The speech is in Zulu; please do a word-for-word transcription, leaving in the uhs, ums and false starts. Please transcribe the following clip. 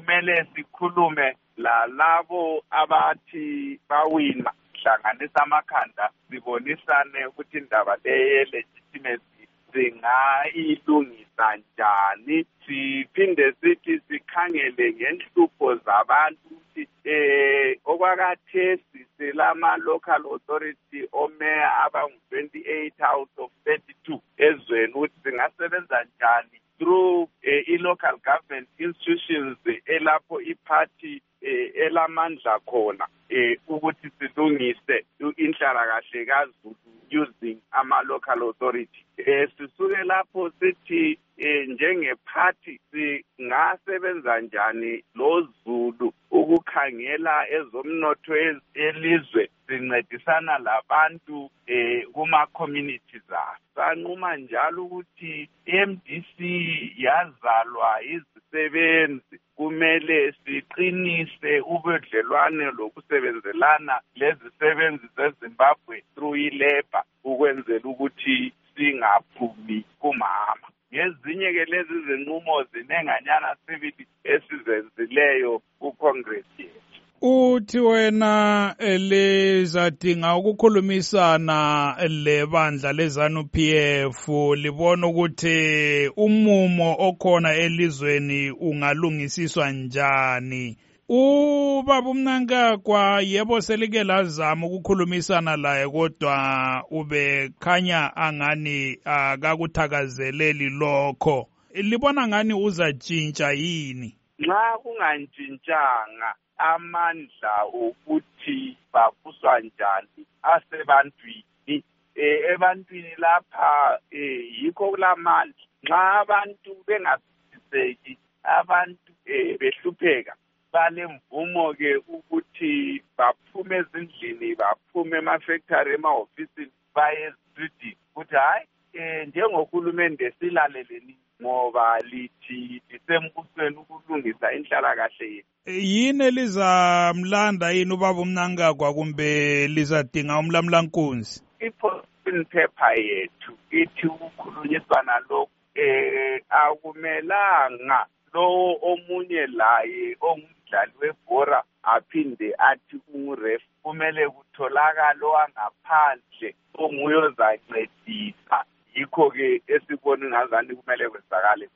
kumele sikhulume lalabo abathi bawina hlanganisa amakhanda sibonisane ukuthi indaba le legitimacy singayilungisa njani, siphinde sithi sikhangele ngenhlupho zabantu ukuthi eh okwakathesi selama local authority omeya abangu twenty-eight out of thirty-two ezweni ukuthi singasebenza njani through eh, i-local government institutions elapho iphathi eh, elamandla khona eh, ukuthi silungise inhlalakahle kaZulu using ama-local authority. Eh, sisuke lapho sithi eh, njengephathi singasebenza njani lo Zulu ukukhangela ezomnotho elizwe sincedisana labantu eh, kuma-communities abo. Sanquma njalo ukuthi M D C yazalwa izisebenzi, kumele siqinise ubudlelwane lokusebenzelana lezisebenzi zeZimbabwe through ilabor ukwenzela ukuthi singaphumi kumama. Ngezinye ke lezi zinqumo zinenganyana sibili esizenzileyo ku-Congress yethu. Uthi wena elizadinga ukukhulumisana lebandla leZANU P F libona ukuthi umumo okhona elizweni ungalungisiswa njani. Ubaba uMnangagwa yebo selike lazama ukukhulumisana laye kodwa ubekhanya angani akakuthakazeleli lokho. Libona ngani uzatshintsha yini? Nxa kungantshintshanga amandla ukuthi babuswa njani asebantwini eh ebantwini lapha eh yikho kulamandla. Nxa abantu bengasiseki abantu eh behlupheka balemvumo ke ukuthi baphume ezindlini baphume emafactory emahofisini baye street ukuthi hayi eh njengohulumende silaleleni ngoba lithi lisembusweni ukulungisa inhlalakahle yethu. Yini elizamlanda yini ubaba uMnangagwa kumbe lizadinga umlamlankunzi? I-position paper yethu ithi ukukhulunyiswana lokhu eh akumelanga lo omunye laye ongumdlali webhora aphinde athi unguref, kumele kutholakala owangaphandle onguye ozancedisa. Yikho ke esibona ngazani kumele kwenzakale.